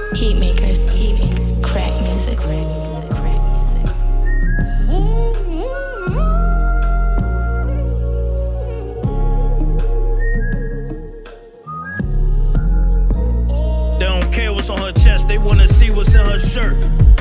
Heat makers, crack music. They don't care what's on her chest, they wanna see what's in her shirt.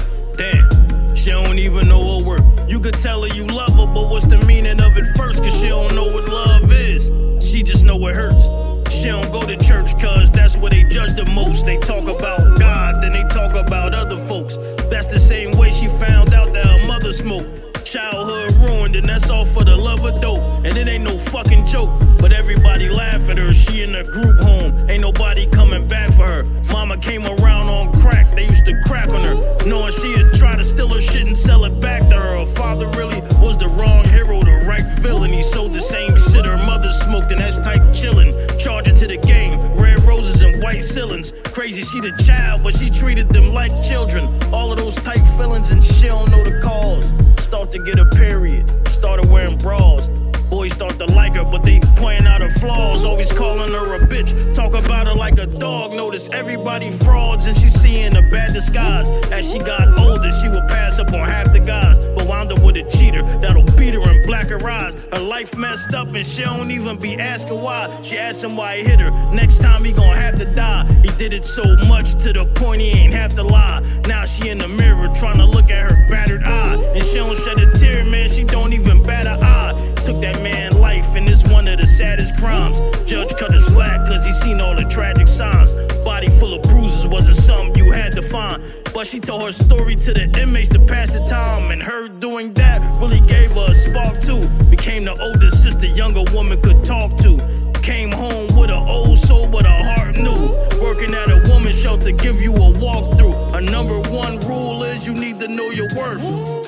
Damn, she don't even know her worth. You could tell her you love her, but what's the meaning of it first? Cause she don't know what love is. She just know it hurts. She don't go to church cause that's where they judge the most. They talk about God, then they talk about other folks. That's the same way she found out that her mother smoked. Childhood ruined, and that's all for the love of dope. And it ain't no fucking joke, but everybody laugh at her. She in a group home, ain't nobody coming back for her. Mama came around on crack, they used to crack on her, knowing she'd try to steal her shit and sell it back to her. Her father really was the wrong hero, the right villain. He sold the same shit her mother smoked, and that's type chillin'. Charge it to the game, red roses and white ceilings. Crazy, she the child, but she treated them like children. All of those tight feelings, and she don't know the cause. Start to get a period, started wearing bras. Boys start to like her, but they pointing out her flaws. Always calling her a bitch, talk about her like a dog. Notice everybody frauds, and she seeing a bad disguise. As she got older, she would pass up on half the guys, but wound up with a cheater that'll beat her and black her eyes. Her life messed up, and she don't even be asking why. She asked him why he hit her, next time he gon' have to die. He did it so much to the point he ain't have to lie. Now she in the mirror trying to look at her battered eye, and she don't shed a tear, man, she don't even bat an eye. Took that man life, and it's one of the saddest crimes. Judge cut her slack cause he seen all the tragic signs. Body full of bruises wasn't something you had to find, but she told her story to the inmates to pass the time. And her doing that really gave her a spark too. Became the oldest sister younger woman could talk to. Came home with an old soul but her heart new. Working at a woman's shelter give you a walkthrough. Her number one rule is you need to know your worth.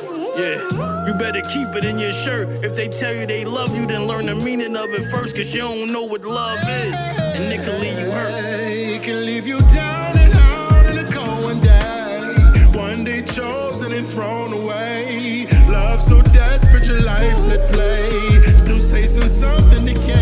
Yeah, you better keep it in your shirt. If they tell you they love you, then learn the meaning of it first, cause you don't know what love is, and it can leave you hurt. It can leave you down and out in a cold one day. One day chosen and thrown away. Love so desperate, your life's at play. Still chasing something that can't